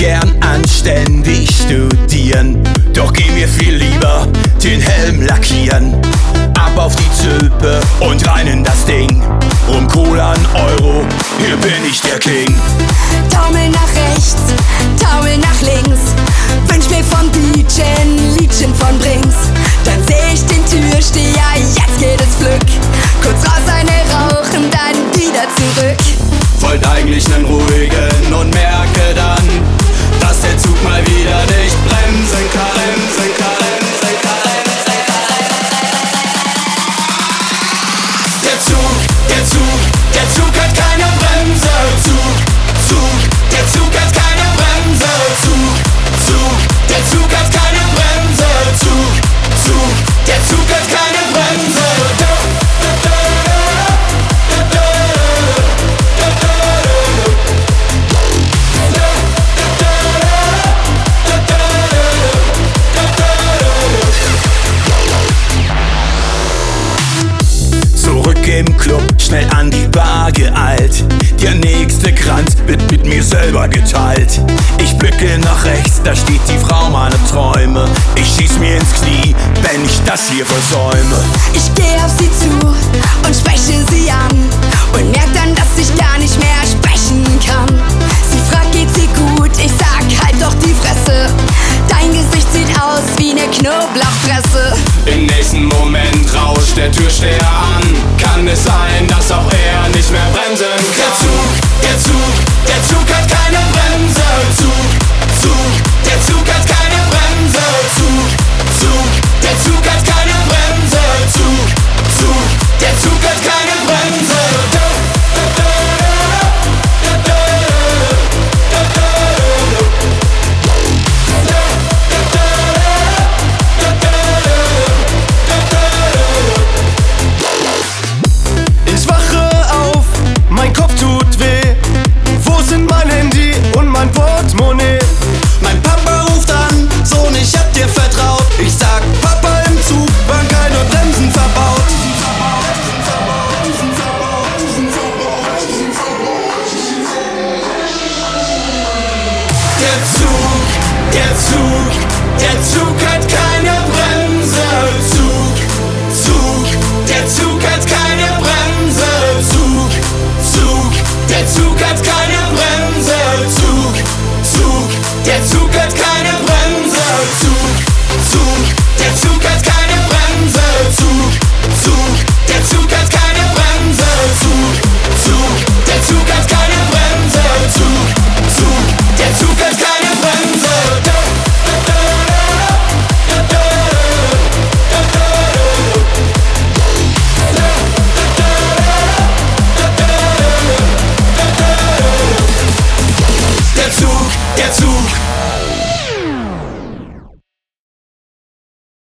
gern anständig studieren, doch geh mir viel lieber den Helm lackieren. Ab auf die Zülpe und rein in das Ding. Um Cola, Euro, hier bin ich der King. Taumel nach rechts, taumel nach links. Wünsch mir vom DJ ein Liedchen von Brings. Dann seh ich den Türsteher, jetzt geht es Glück. Kurz raus eine rauchen, dann wieder zurück. Wollt eigentlich nen ruhigen und merke dann, dass der Zug mal wieder nicht bremsen kann. Der Zug hat keine Bremse. Der Zug hat keine Bremse. Der Zug hat keine Bremse. Der Zug hat keine Bremse. Zurück im Club, schnell an die Bar geeilt. Der nächste Kranz wird mit mir selber geteilt. Ich blicke nach rechts, da steht die Frau meiner Träume. Ich schieß mir ins Knie, wenn ich das hier versäume. Ich geh auf sie zu und spreche sie an und merk dann, dass ich gar nicht mehr sprechen kann. Sie fragt, geht's dir gut? Ich sag, halt doch die Fresse. Dein Gesicht sieht aus wie ne Knoblauchpresse. Im nächsten Moment rauscht der Türsteher an. Kann es sein, dass auch er nicht mehr bremsen kann? Der Zug hat keine Bremse. Der Zug hat keine Bremse. Der Zug hat keine Bremse. Der Zug hat keine Bremse. Ich wache auf, mein Kopf tut weh. Wo sind mein Handy und mein Portemonnaie? Mein Papa ruft an, Sohn, ich hab dir vertraut. Ich sag, Papa, im Zug waren keine Bremsen verbaut. Der Zug